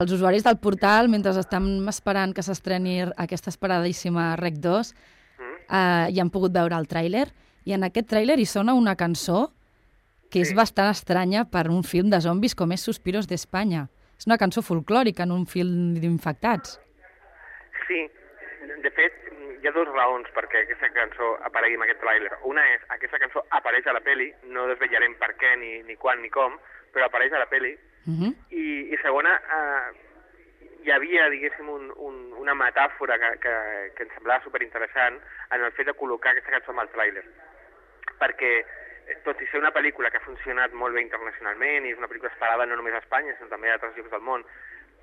Els usuaris del portal, mentre estem esperant que s'estreni aquesta esperadíssima Rec 2, ja han pogut veure el tràiler, i en aquest tràiler hi sona una cançó que és bastant estranya per un film de zombis com és Suspiros d'Espanya. És una cançó folclòrica en un film d'infectats. Sí, de fet, hi ha dues raons perquè aquesta cançó aparegui en aquest tràiler. Una és, aquesta cançó apareix a la peli, no desvetllarem per què, ni quan, ni com, però apareix a la peli. I segona, hi havia, diguéssim, una metàfora que em semblava superinteressant en el fet de col·locar aquesta cançó amb el tràiler. Perquè, tot i ser una pel·lícula que ha funcionat molt bé internacionalment i és una pel·lícula esperada no només a Espanya, sinó també a altres llocs del món,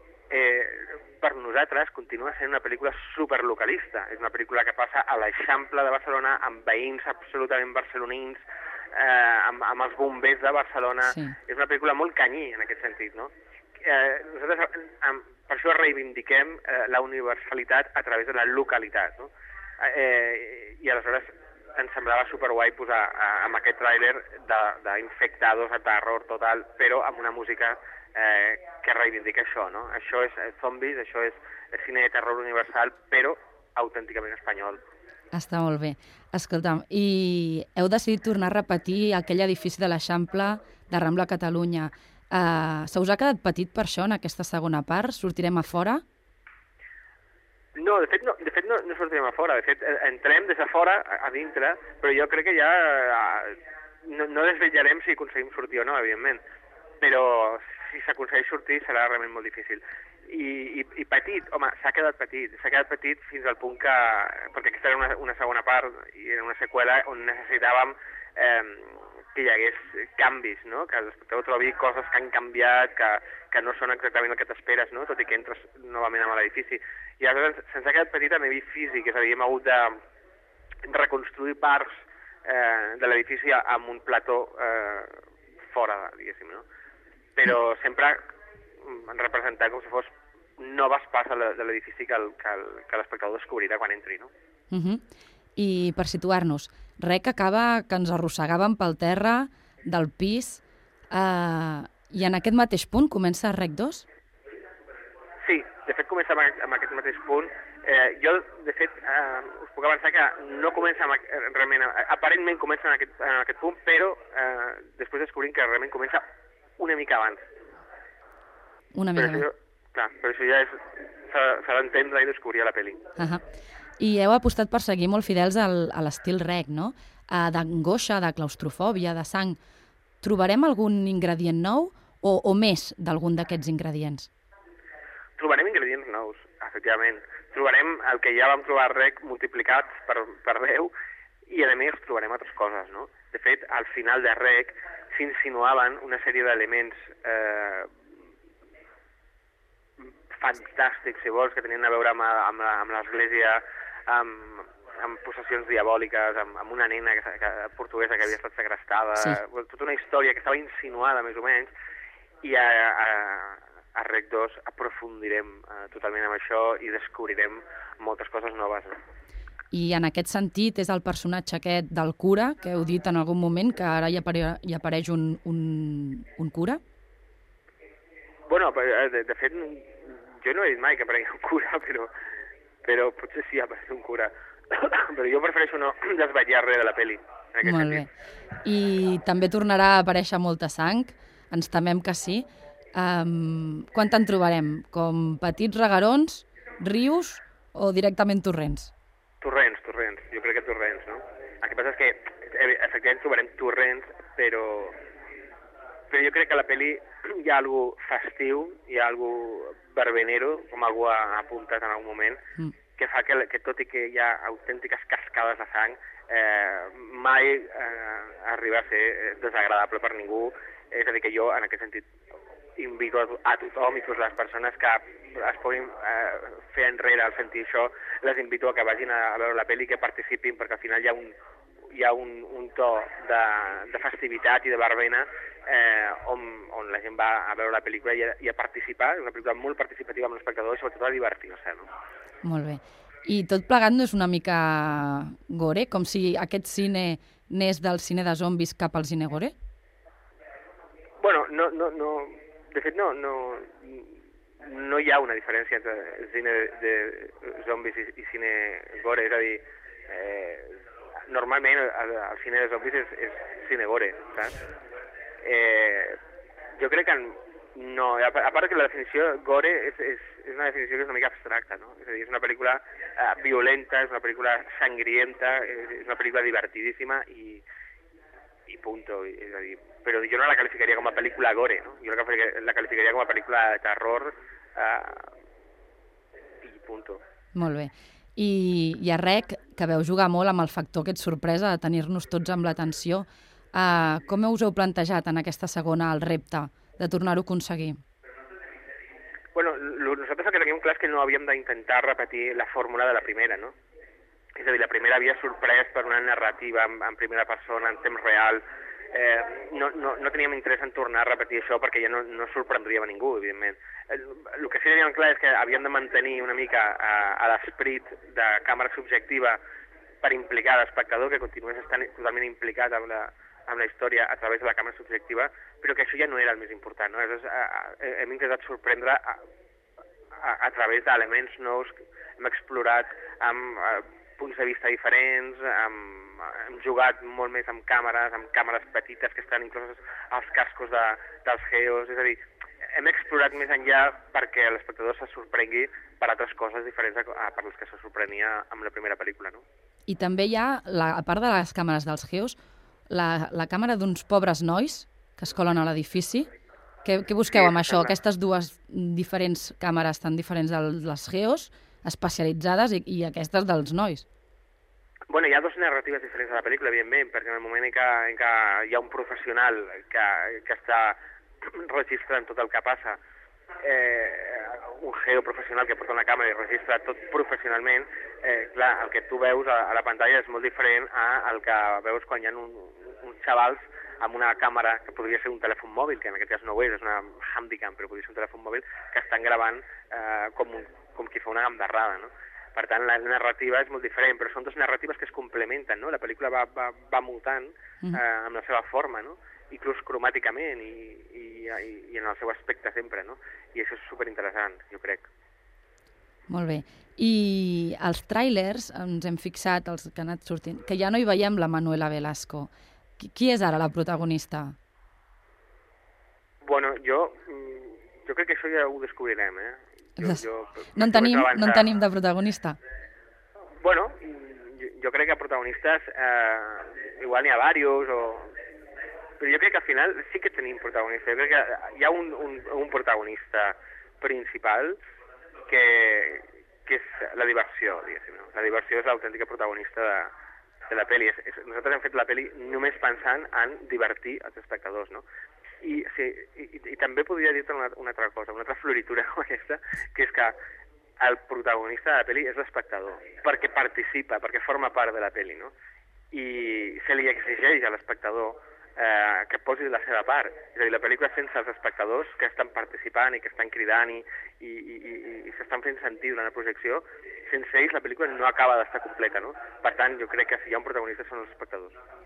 per nosaltres continua sent una pel·lícula superlocalista. És una pel·lícula que passa a l'Eixample de Barcelona amb veïns absolutament barcelonins, amb els bombers de Barcelona. Sí. És una pel·lícula molt canyí en aquest sentit, no? Nosaltres per això reivindiquem la universalitat a través de la localitat, no? I aleshores ens semblava superguai posar amb aquest tràiler d'infectados a terror total, però amb una música que reivindica això, no? Això és zombis, això és cine de terror universal, però autènticament espanyol. Està molt bé. Escolta'm, i heu decidit tornar a repetir aquell edifici de l'Eixample de Rambla Catalunya. Se us ha quedat petit per això en aquesta segona part? Sortirem a fora? No, de fet no sortirem a fora. De fet, entrem des de fora a dintre, però jo crec que ja no desvetllarem si aconseguim sortir o no, evidentment. Però si s'aconsegueix sortir serà realment molt difícil. I petit, home, s'ha quedat petit fins al punt que, perquè aquesta era una segona part i era una seqüela on necessitàvem que hi hagués canvis, no? Que l'espectador trobi coses que han canviat, que no són exactament el que t'esperes, no? Tot i que entres novament a l'edifici. I aleshores se'ns ha quedat petit a nivell físic, és a dir, hem hagut de reconstruir parts de l'edifici amb un plató fora, diguéssim, no? Però sempre representar com si fos noves parts de l'edifici que l'espectador descobrirà quan entri, no? I per situar-nos, Rec acaba que ens arrossegàvem pel terra del pis i en aquest mateix punt comença Rec 2? Sí, de fet comença amb aquest mateix punt. Jo, de fet, us puc avançar que no comença realment, aparentment comença en aquest punt, però després descobrim que realment comença una mica abans. Una mica abans. Clar, però això ja s'ha d'entendre i descobrir a la pel·li. I heu apostat per seguir molt fidels a l'estil Rec, no? D'angoixa, de claustrofòbia, de sang. Trobarem algun ingredient nou o més d'algun d'aquests ingredients? Trobarem ingredients nous, efectivament. Trobarem el que ja vam trobar a Rec multiplicats per 10 i, a més, trobarem altres coses, no? De fet, al final de Rec s'insinuaven una sèrie d'elements fantàstics, si vols, que tenien a veure amb l'església, amb possessions diabòliques, amb una nena portuguesa que havia estat segrestada, sí. Tota una història que estava insinuada, més o menys, i a Rec 2 aprofundirem totalment amb això i descobrirem moltes coses noves. I en aquest sentit és el personatge aquest del cura, que heu dit en algun moment, que ara hi apareix un cura? Bueno, de fet, jo no he dit mai que aparegui un cura, però potser sí apareix un cura. Però jo prefereixo no desvetllar res de la pel·li. Molt bé. I també tornarà a aparèixer molta sang, ens temem que sí. Quan te'n trobarem? Com petits reguerons, rius o directament torrents? Torrents, jo crec que torrents, no? El que passa és que efectivament trobarem torrents, però jo crec que a la pel·li hi ha algú festiu, hi ha algú verbenero, com algú ha apuntat en algun moment, que fa que tot i que hi ha autèntiques cascades de sang, mai arriba a ser desagradable per ningú. És a dir, que jo, en aquest sentit, invito a tothom, inclús les persones que es puguin fer enrere al sentir això, les invito a que vagin a veure la pel·li, que participin, perquè al final hi ha un to de festivitat i de verbena on la gent va a veure la pel·lícula i a participar. És una pel·lícula molt participativa amb l'espectador i sobretot a divertir-se, no? Molt bé. I tot plegat no és una mica gore? Com si aquest cine anés del cine de zombis cap al cine gore? Bueno, no, de fet no no hi ha una diferència entre cine de zombis i cine gore, és a dir, normalment el cine de zombis és cine gore, saps? Jo crec que no, a part que la definició gore és una definició que és una mica abstracta, no? És a dir, és una pel·lícula violenta, és una pel·lícula sangrienta, és una pel·lícula divertidíssima i punto, és a dir, però jo no la qualificaria com a pel·lícula gore, no? Jo la qualificaria com a pel·lícula de terror i punto. Molt bé. I a Rec, que veu jugar molt amb el factor aquest sorpresa de tenir-nos tots amb l'atenció, com us heu plantejat en aquesta segona el repte de tornar-ho a aconseguir? Bueno, nosaltres el que teníem clar és que no havíem d'intentar repetir la fórmula de la primera, no? És a dir, la primera havia sorprès per una narrativa en primera persona, en temps real. No teníem interès en tornar a repetir això perquè ja no sorprendríem a ningú, evidentment. El que sí teníem clar és que havíem de mantenir una mica a l'esperit de càmera subjectiva per implicar l'espectador, que continués estant totalment implicat amb la història a través de la càmera subjectiva, però que això ja no era el més important, no? Hem intentat sorprendre a través d'elements nous, hem explorat amb punts de vista diferents, hem jugat molt més amb càmeres petites que estan incloses als cascos dels geos, és a dir, hem explorat més enllà perquè l'espectador se sorprengui per altres coses diferents per les que se sorprenia amb la primera pel·lícula, no? I també hi ha, a part de les càmeres dels geos, la càmera d'uns pobres nois que es colen a l'edifici. Què busqueu amb això? Aquestes dues diferents càmeres tan diferents dels geos, especialitzades, i aquestes dels nois. Bueno, hi ha dues narratives diferents a la pel·lícula, evidentment, perquè en el moment en què hi ha un professional que està registrant tot el que passa, un geo professional que porta una càmera i registra tot professionalment, clar, el que tu veus a la pantalla és molt diferent al que veus quan hi ha uns xavals amb una càmera que podria ser un telèfon mòbil, que en aquest cas no ho és una handycam, però podria ser un telèfon mòbil, que estan gravant com qui fa una gamberrada, no? Per tant, la narrativa és molt diferent, però són dues narratives que es complementen, no? La pel·lícula va mutant amb la seva forma, no? Inclús cromàticament i en el seu aspecte sempre, no? I això és superinteressant, jo crec. Molt bé. I els tràilers, ens hem fixat, els que han anat sortint, que ja no hi veiem la Manuela Velasco. Qui és ara la protagonista? Bueno, jo crec que això ja ho descobrirem, No en tenim de protagonista? Bueno, jo crec que protagonistes igual n'hi ha diversos, però jo crec que al final sí que tenim protagonistes. Jo crec que hi ha un protagonista principal que és la diversió, diguéssim. No? La diversió és l'autèntica protagonista de la pel·li. Nosaltres hem fet la pel·li només pensant en divertir els espectadors, no? I també podria dir-te una altra cosa, una altra floritura com aquesta, que és que el protagonista de la pel·li és l'espectador, perquè participa, perquè forma part de la pel·li, no? I se li exigeix a l'espectador que posi la seva part. És a dir, la pel·lícula sense els espectadors que estan participant i que estan cridant i s'estan fent sentir durant la projecció, sense ells la pel·lícula no acaba d'estar completa, no? Per tant, jo crec que si hi ha un protagonista són els espectadors.